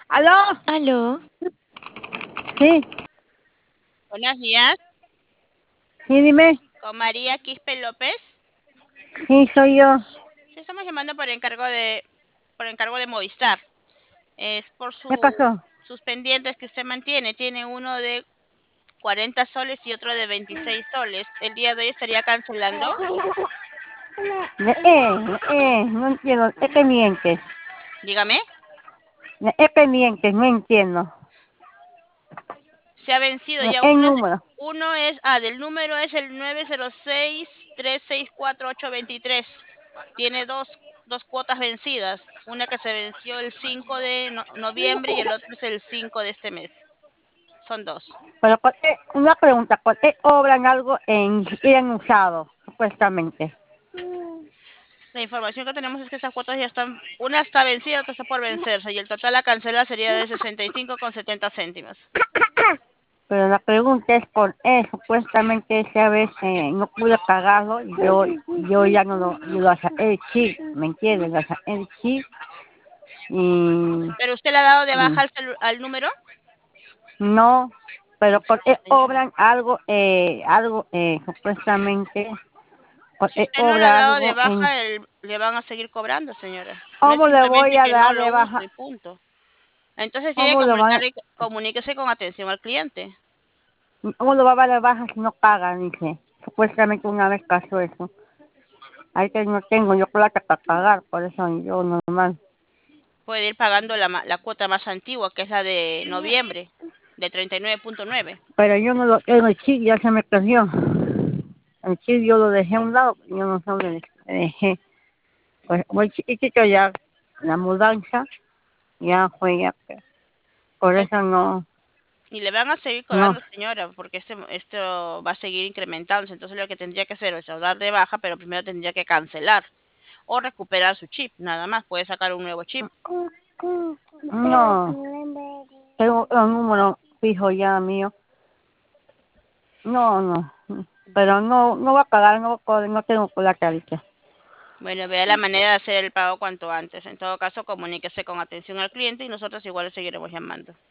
¿Aló? Aló, Sí, Buenos días, sí, dime. con María Quispe López. Sí, soy yo. Sí, estamos llamando por encargo de Movistar. Es por ¿Qué pasó? sus pendientes que usted mantiene. Tiene uno de 40 soles y otro de 26 soles. El día de hoy estaría cancelando. No entiendo. ¿Es pendientes? Dígame, Es pendientes, no entiendo. se ha vencido ya El número. del número es el 906-364-823. Tiene dos cuotas vencidas. Una que se venció el 5 de noviembre y el otro es el 5 de este mes. Son dos. Pero una pregunta, ¿por qué obran algo en han usado, supuestamente? La información que tenemos es que esas cuotas ya están, una está vencida, otra está por vencerse, y el total a cancelar sería de 65,70 céntimos. Pero la pregunta es por qué supuestamente esa vez no pude pagarlo. Yo ya no lo saqué el chip, ¿me entiendes? Lo saqué el chip y, ¿Pero usted le ha dado de baja y al número? no, pero No, porque señora. obran algo supuestamente, Si porque usted no le ha obra dado de algo en... baja, le van a seguir cobrando, señora. No es ¿Cómo le voy simplemente a que no dar lo de use baja? y punto. Entonces tiene ¿Cómo que lo van, comuníquese con atención al cliente. cómo lo va a dar de baja si no pagan? Dice. Supuestamente una vez pasó eso. Ahí que no tengo yo plata para pagar, por eso yo normal. Puede ir pagando la cuota más antigua, que es la de noviembre, de 39,9. Pero yo no lo tengo, el chip ya se me perdió. El chip yo lo dejé a un lado, yo no sé dónde lo dejé. Pues muy chiquitito ya, la mudanza, ya fue ya. Por eso no, Y le van a seguir no. cobrando, señora, porque esto va a seguir incrementándose. Entonces lo que tendría que hacer es o dar de baja, pero primero tendría que cancelar o recuperar su chip. Nada más, puede sacar un nuevo chip. No, tengo un número fijo ya mío. No, pero no va a pagar, no tengo plata ahorita. Bueno, vea la manera de hacer el pago cuanto antes. En todo caso, comuníquese con atención al cliente y nosotros igual le seguiremos llamando.